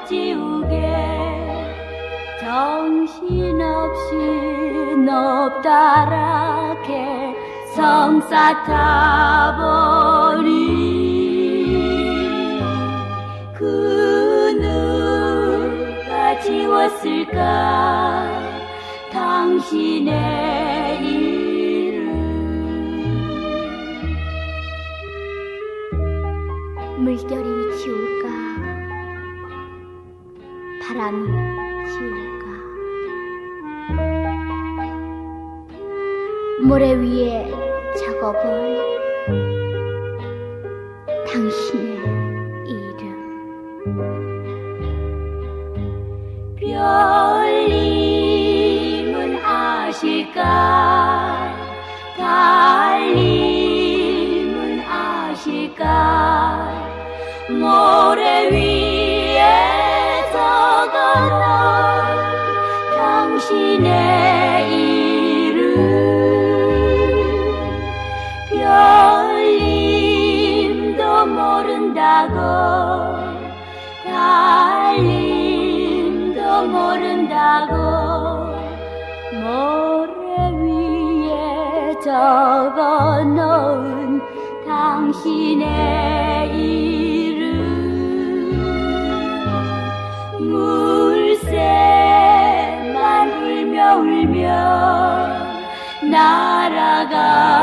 지우개 정신없이 높다랗게 성싸타버린 그 누가 지웠을까 당신의 이름. 물결이 지울까 바람이 지울까 모래 위에 작업을 당신의 이름. 별님은 아실까 달님은 아실까 모래 위에 적어놓은 당신의 이름. 별님도 모른다고 달님도 모른다고 모래 위에 적어놓은 당신의 이름. 물새만 울며 울며 날아가